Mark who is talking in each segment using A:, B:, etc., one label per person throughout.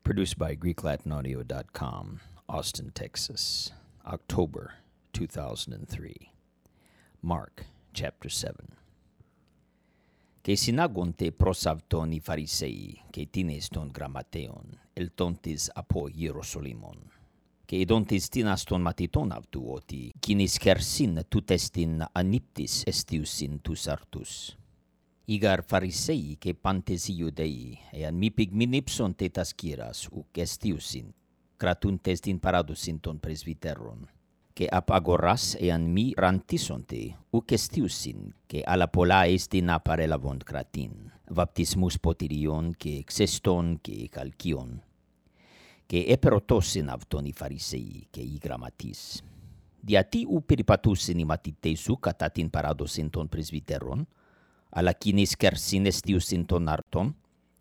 A: Produced by GreekLatinAudio.com, Austin, Texas, October 2003. Mark, chapter 7. Και συνάγονται προς αυτόν οι Φαρισαίοι και τίνες των γραμματέων, ελτόντες από Ιεροσολύμων. Και ειδόντες τίνας των μαθητών αυτού ότι κίνης χερσίν τούτες την ανύπτης εστίουσιν τους αρτούς. Ήγαρ Φαρισαίοι και πάντες οι Ιουδαίοι, εάν μη πυγμηνύψονται τας κύρας ουκ εστίουσιν, κρατούντες την παράδοσιν των πρεσβυτέρων. Και απ' αγοράς εάν μη ραντίσονται ουκ εστίουσιν, και άλλα πολλά εστιν απαρέλαβον κρατήν, βαπτισμούς ποτηριών και ξεστών και καλκίων. Και επερωτώσιν αυτόν οι Φαρισαίοι και οι γραμματείς. Γιατί ου περιπατούσιν οι μαθητές σου κατά την παράδοσιν των πρεσβυτέρων, αλλά κίνης κερσίν εστίουσιν των αρτών?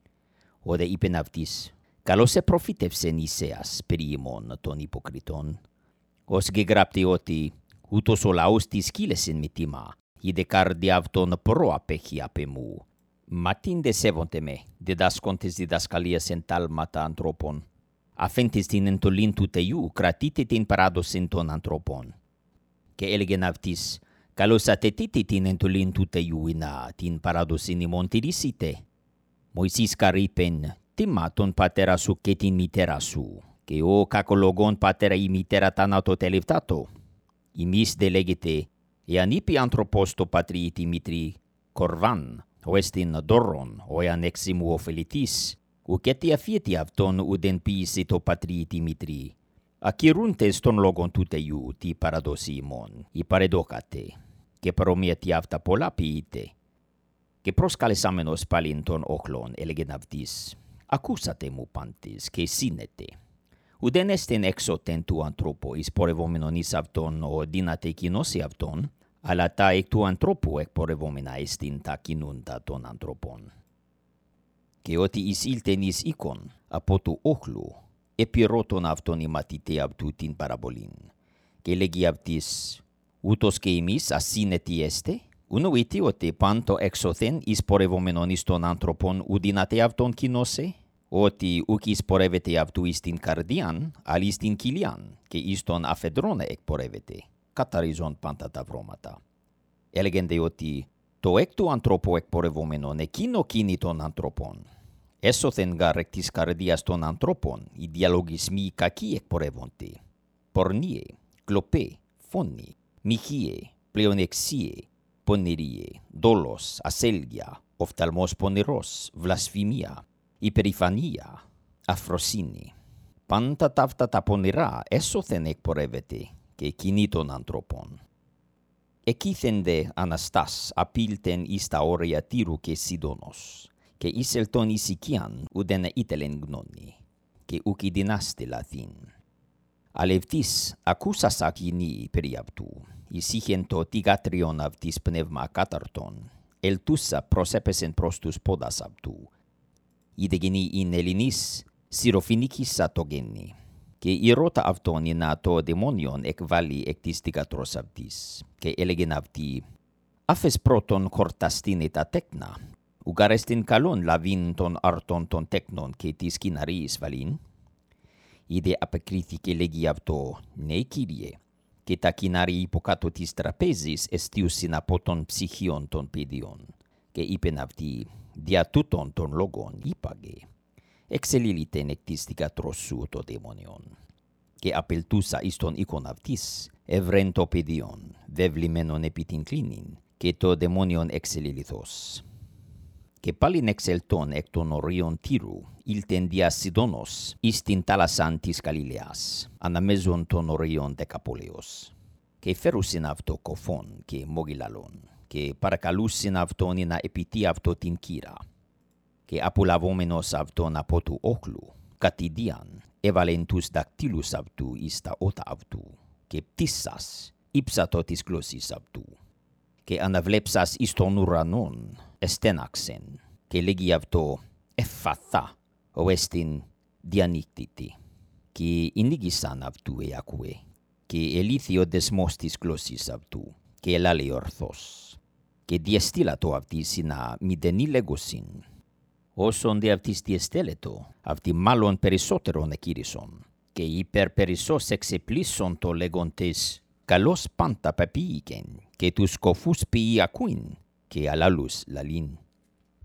A: Όδε είπεν αυτοίς, καλώς επροφήτευσεν Ισαίας περί ημών των υποκριτών, ως γεγράπτει ότι ούτως ο λαός της κύλεσιν μη τιμά, η δε καρδιά αυτών προαπέχει απ' εμού. Μα την δε σέβονται με, διδάσκοντες διδασκαλίας εν τάλματα ανθρώπων, αφέντες την εντολήν του Θεού κρατείτε την παράδοσιν των ανθρώπων. Και έλεγεν αυτοίς, καλώς ατετείτε την εντολήν του Θεού να την παράδοσιν ημών τηρήσετε. Μωυσής καρείπεν, τιμά τον πατέρα σου και την μητέρα σου, και ο κακολογών πατέρα ή μητέρα θανατοτελευτάτο. Ημείς δε λέγεται, εάν είπε άνθρωπος το πατρί ή τη μητρή, κορβάν, ο εστιν δώρον, ο εάν εξήμου ωφελητής, ουκέτι αφιέτη αυτόν ουδεν ποιήσει το πατρί ή τη μητρή. Ακυρούντες των λόγων του Θεού τη παραδόση ημών, η παρεδόκατε, και παρομοίατη αυτά πολλά ποιείτε. Και προσκαλεσάμενος πάλιν των όχλων έλεγεν αυτοίς, ακούσατε μου πάντες και σύνετε. Ουδεν εστεν έξωτεν του ανθρώπου εισπορευόμενον εις αυτόν ο δύναται κοινώσει αυτόν, αλλά τα εκ του ανθρώπου εκπορευόμενα εστιν τα κινούντα των ανθρώπων. Και ότι εισήλτεν εις οίκον από του όχλου, επιρώτων αυτόν οι μαθητέ αυτού την παραβολήν. Και λέγει αυτοίς, ούτως και εμείς ασύνετοι έστε, ουνοείται ότι πάντο έξωθεν εισπορευόμενον εις των άνθρωπων ουδύναται αυτόν κοινώσε, ότι ουκ εισπορεύεται αυτού εις την καρδιάν, αλλά εις την κοιλιάν, και εις τον αφεντρώνε εκπορεύεται, καταρίζον πάντα τα βρώματα. Έλεγεν δε ότι το εκ του ανθρώπου εκπορευόμενον εκείνο κίνη των ανθρώπων. Έσωθεν γαρ εκ της καρδίας των ανθρώπων, οι διαλογισμοί κακοί εκπορεύονται. Πορνίε, κλοπέ, φόνοι, μοιχείε, πλεονεξίε, πονηρίε, δόλος, ασέλγεια, οφθαλμός πονηρός, βλασφημία, υπερηφανία, αφροσύνη. Πάντα ταύτα τα πονηρά έσωθεν εκπορεύεται και κίνη των ανθρώπων. Εκείθεν δε Αναστάς απήλτεν εις τα όρια Τύρου και Σιδώνος, και εισελτον εις οικίαν ουδεν ήτελεν γνώνει, και ουκ ιδυνάστε λαθήν. Αλευτής ακούσας ακινή περί αυτού, εισήχεν το τηγάτριον αυτής πνεύμα κάταρτον, ελτούσα προσέπεσεν προς τους πόδας αυτού. Είδε γενή ειν Ελληνής, συροφινίκησα το γέννη, και ηρώτα αυτόν εινά το δαιμόνιον εκβάλλει εκ της τηγατρός αυτής, και έλεγεν αυτή, άφες πρώτον χορταστήνε τα τέκνα, ουκ αρέστην καλόν λαβήν των αρτών των τέκνων και της κοιναρίας βαλήν. Είδε απεκρίθηκε λέγει αυτό, ναι κύριε, και τα κοινάρια υποκάτω της τραπέζης εστίουσιν από των ψυχίων των παιδιών. Και είπεν αυτή, δια τούτων των λόγων είπαγε, εξελίλητεν εκ της τηγατρός σου το δαιμόνιον. Και απελτούσα εις τον οίκον αυτής, ευρέν το παιδιον, βεβλημένον επί την κλίνην, και το δαιμόνιον εξελίληθος. Και πάλιν εξελτών εκ των ορίων Τύρου, ήλτεν δια Σιδώνος, εις την θάλασσαν της Γαλιλαίας, αναμέζον των ορίων Δεκαπόλεως. Και φέρουσιν αυτό κοφών και μογιλαλών, και παρακαλούσιν αυτόν να επιτεί αυτό την κύρα. Και απολαβόμενος αυτόν από του όχλου, κατηδίαν, έβαλεν τους δακτύλους αυτού εις τα ότα αυτού, και πτήσας ύψατο της γλώσσης αυτού. Και αναβλέψας εις τον ουρανόν, εστέναξεν, και λέγει αυτό, εφαθά, ο εστιν διανοίκτητη. Και ενίγησαν αυτού εακούε, και ελήθη ο δεσμός της γλώσσης αυτού, και ελάλε ορθώς. Και διεστήλα το αυτής να μηδενή λέγωσιν. Όσον de αυτής διεστέλετο, αυτοί μάλλον περισσότερον εκείρισον, και υπερπερισσός εξεπλήσσον το λέγοντες, καλώς πάντα παπίηκεν, και τους σκοφούς ποιοι ακούειν, και αλάλους λαλήν.